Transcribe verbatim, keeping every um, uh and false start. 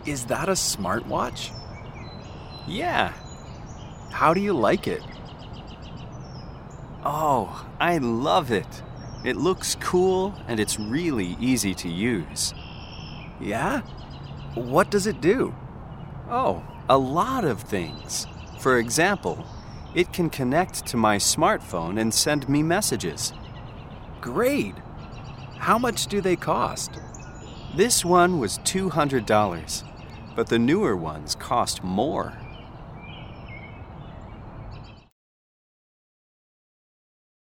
Is that a smartwatch? Yeah. How do you like it? Oh, I love it. It looks cool and it's really easy to use. Yeah? What does it do? Oh, a lot of things. For example, it can connect to my smartphone and send me messages. Great! How much do they cost? This one was two hundred dollars, but the newer ones cost more.